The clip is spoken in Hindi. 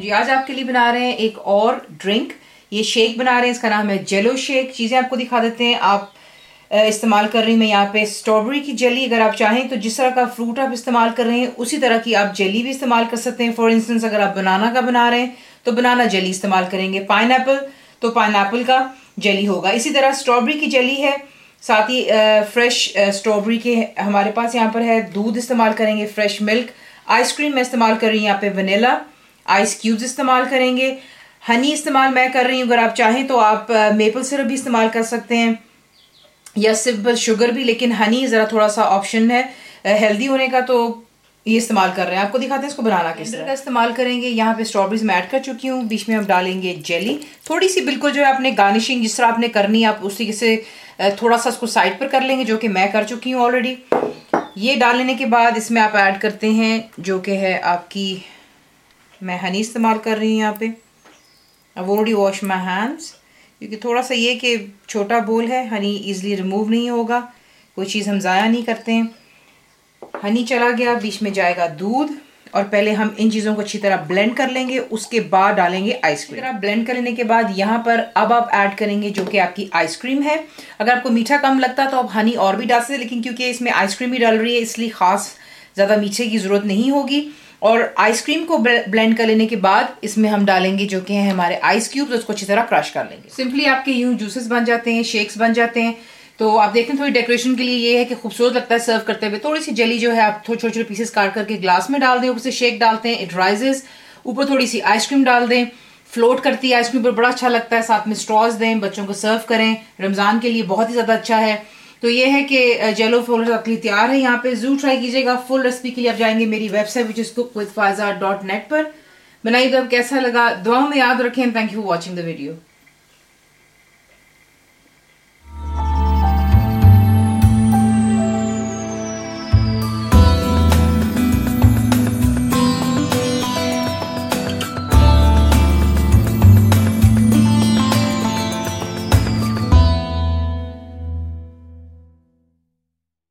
जी आज आपके लिए बना रहे हैं एक और ड्रिंक। ये शेक बना रहे हैं, इसका नाम है जेलो शेक। चीज़ें आपको दिखा देते हैं। आप इस्तेमाल कर रही हूँ मैं यहाँ पे स्ट्रॉबेरी की जेली। अगर आप चाहें तो जिस तरह का फ्रूट आप इस्तेमाल कर रहे हैं उसी तरह की आप जेली भी इस्तेमाल कर सकते हैं। फॉर इंस्टेंस अगर आप बनाना का बना रहे हैं तो बनाना जेली इस्तेमाल करेंगे, पाइनएप्पल तो पाइनएप्पल का जेली होगा। इसी तरह स्ट्रॉबेरी की जेली है, साथ ही फ्रेश स्ट्रॉबेरी के हमारे पास यहाँ पर है। दूध इस्तेमाल करेंगे, फ्रेश मिल्क। आइसक्रीम मैं इस्तेमाल कर रही हूँ यहाँ पे वनीला। आइस क्यूब्स इस्तेमाल करेंगे। हनी इस्तेमाल मैं कर रही हूँ। अगर आप चाहें तो आप मेपल सिरप भी इस्तेमाल कर सकते हैं या सिर्फ शुगर भी, लेकिन हनी ज़रा थोड़ा सा ऑप्शन है हेल्दी होने का, तो ये इस्तेमाल कर रहे हैं। आपको दिखाते हैं इसको बनाना किस तरह का इस्तेमाल करेंगे। यहाँ पे स्ट्रॉबेरीज मैं ऐड कर चुकी हूँ। बीच में हम डालेंगे जेली, थोड़ी सी बिल्कुल जो है आपने गार्निशिंग जिस तरह आपने करनी है आप उसी से थोड़ा सा उसको साइड पर कर लेंगे, जो कि मैं कर चुकी हूँ ऑलरेडी। ये डाल लेने के बाद इसमें आप ऐड करते हैं जो कि है आपकी, मैं हनी इस्तेमाल कर रही हूँ यहाँ पे। I've already washed my hands, क्योंकि थोड़ा सा ये कि छोटा बोल है, हनी इजीली रिमूव नहीं होगा, कोई चीज़ हम ज़ाया नहीं करते हैं। हनी चला गया, बीच में जाएगा दूध, और पहले हम इन चीज़ों को अच्छी तरह ब्लेंड कर लेंगे, उसके बाद डालेंगे आइसक्रीम। तरह ब्लेंड कर लेने के बाद यहाँ पर अब आप ऐड करेंगे जो कि आपकी आइसक्रीम है। अगर आपको मीठा कम लगता तो आप हनी और भी डाल सकते हैं, लेकिन क्योंकि इसमें आइसक्रीम भी डाल रही है इसलिए ख़ास ज़्यादा मीठे की ज़रूरत नहीं होगी। और आइसक्रीम को ब्लेंड कर लेने के बाद इसमें हम डालेंगे जो कि है हमारे आइस क्यूब्स, उसको अच्छी तरह क्रश कर लेंगे। सिंपली आपके यूं जूसेस बन जाते हैं, शेक्स बन जाते हैं। तो आप देखते हैं थोड़ी डेकोरेशन के लिए ये है कि खूबसूरत लगता है सर्व करते हुए। थोड़ी सी जेली जो है आप थोड़े छोटे छोटे पीसेस काट करके ग्लास में डाल दें, ऊपर से शेक डालते हैं, इट राइजेस। ऊपर थोड़ी सी आइसक्रीम डाल दें, फ्लोट करती है आइसक्रीम पर, बड़ा अच्छा लगता है। साथ में स्ट्रॉज दें, बच्चों को सर्व करें, रमज़ान के लिए बहुत ही ज़्यादा अच्छा है। तो ये है कि जेलो फ्लोर आपके लिए तैयार है। यहाँ पे जरूर ट्राई कीजिएगा। फुल रेसिपी के लिए आप जाएंगे मेरी website which is cooked with faiza.net पर। बनाइएगा, कैसा लगा दुआओं में याद रखें। Thank you for watching the video.